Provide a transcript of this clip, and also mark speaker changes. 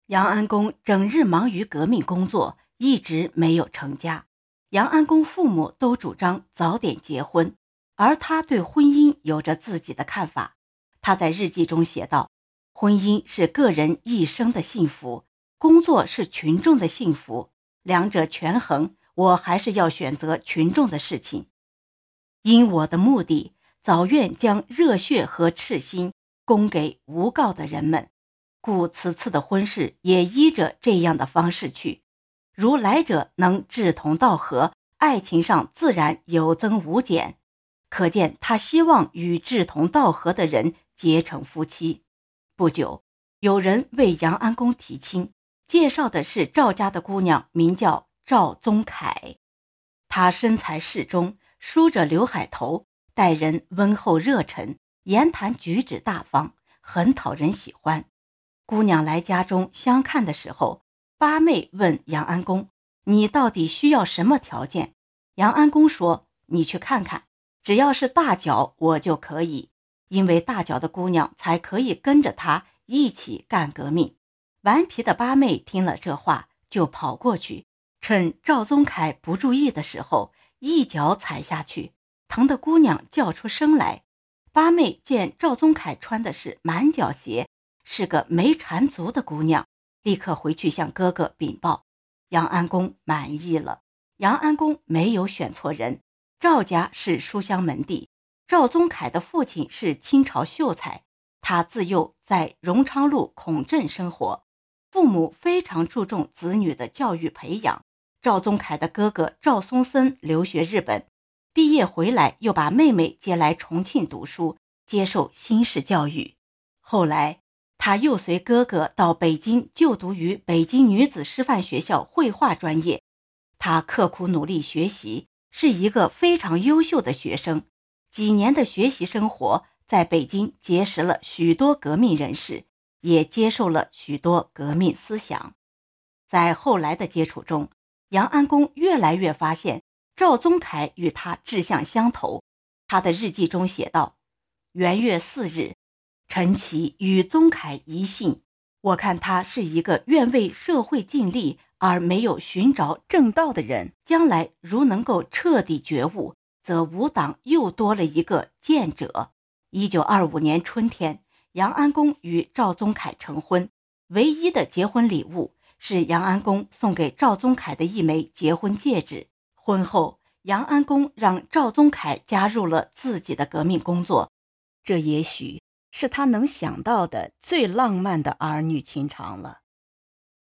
Speaker 1: 杨安公整日忙于革命工作，一直没有成家。杨安公父母都主张早点结婚，而他对婚姻有着自己的看法。他在日记中写道：婚姻是个人一生的幸福，工作是群众的幸福，两者权衡，我还是要选择群众的事情。因我的目的，早愿将热血和赤心供给无告的人们，故此次的婚事也依着这样的方式去。如来者能志同道合，爱情上自然有增无减。可见他希望与志同道合的人结成夫妻。不久，有人为杨安公提亲，介绍的是赵家的姑娘，名叫赵宗凯。她身材适中，梳着刘海头，待人温厚热忱，言谈举止大方，很讨人喜欢。姑娘来家中相看的时候，八妹问杨安公：你到底需要什么条件？杨安公说：你去看看，只要是大脚我就可以，因为大脚的姑娘才可以跟着他一起干革命。顽皮的八妹听了这话，就跑过去，趁赵宗凯不注意的时候，一脚踩下去，疼得姑娘叫出声来。八妹见赵宗凯穿的是满脚鞋，是个没缠足的姑娘，立刻回去向哥哥禀报。杨安公满意了。杨安公没有选错人，赵家是书香门第，赵宗凯的父亲是清朝秀才，他自幼在荣昌路孔镇生活，父母非常注重子女的教育培养。赵宗凯的哥哥赵松森留学日本，毕业回来又把妹妹接来重庆读书，接受新式教育。后来他又随哥哥到北京就读于北京女子师范学校绘画专业。他刻苦努力学习，是一个非常优秀的学生。几年的学习生活，在北京结识了许多革命人士，也接受了许多革命思想。在后来的接触中，杨安公越来越发现赵宗凯与他志向相投。他的日记中写道：元月4日，陈其与宗凯一信，我看他是一个愿为社会尽力而没有寻找正道的人，将来如能够彻底觉悟，则吾党又多了一个见者。1925年春天，杨安公与赵宗凯成婚，唯一的结婚礼物是杨安公送给赵宗凯的一枚结婚戒指。婚后，杨安公让赵宗凯加入了自己的革命工作，这也许是他能想到的最浪漫的儿女情长了。